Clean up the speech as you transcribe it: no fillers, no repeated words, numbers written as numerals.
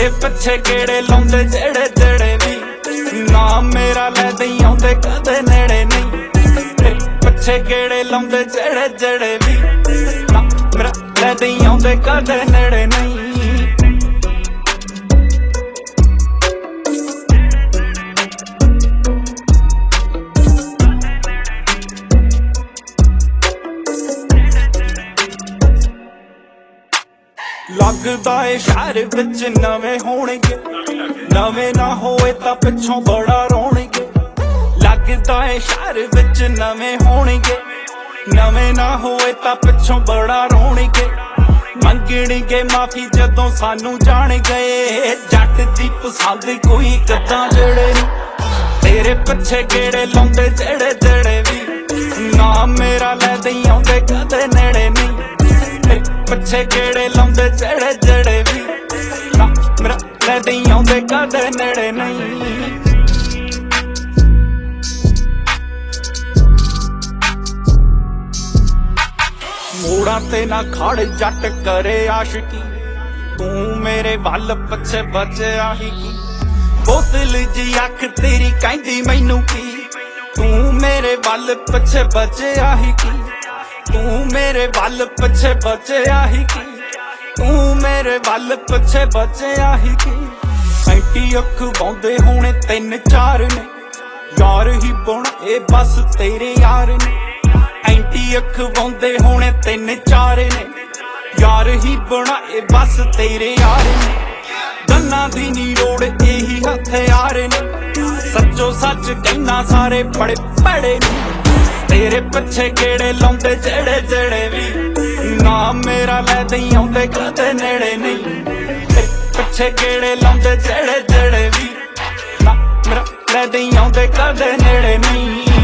तेरे पिछे गेड़े लाउंदे जेड़े जेड़े भी नाम मेरा लैदे आउंदे कदे नेड़े नहीं। तेरे पिछे गेड़े लाउंदे जेड़े जेड़े भी नाम मेरा लैदे आउंदे कदे नेड़े नहीं। लगदा है शहर विच नवें होणगे, नवें ना होए तां पिछों बड़ा रोणगे। लगदा है शहर विच नवें होणगे, नवें ना होए तां पिछों बड़ा रोणगे। मंगणगे माफी जदों सानू जाण गए, जट दी पसंद कोई कद्दां जेड़े नी। तेरे पिछे गेड़े लाउंदे जेड़े जेड़े भी नाम मेरा लैदे आउंदे कदे नेड़े नहीं। पिछे गेड़े लाउंदे जेड़े जेड़े भी नाम मेरा लैदे आउंदे कदे नेड़े नहीं। मोड़ा ते ना खड़ जट करे आशिकी, तू मेरे वल पिछे बचे आही की। बोतल जी अख तेरी कहंदी मैनू की, तू मेरे वल पिछे बचे आही की। तू मेरे वल पिछे बचे आही की, तू मेरे वल पिछे बचे आही की। एंटी अख बौंदे होने तीन चार ने, यार ही बौना ए बस तेरे यार ने। एंटी अख बौंदे होने तीन चार ने, यार ही बौना ए बस तेरे यार ने। गन्ना दी नी लोड़ यही हथियार ने, सच्चो सच कहना सारे बड़े भैड़े ने। तेरे पिछे गेड़े लाउंदे जेड़े जेड़े भी नाम मेरा लैदे आउंदे कदे नेड़े नहीं। तेरे पिछे गेड़े लाउंदे जेड़े जेड़े भी नाम मेरा लैदे आउंदे कदे नेड़े नहीं।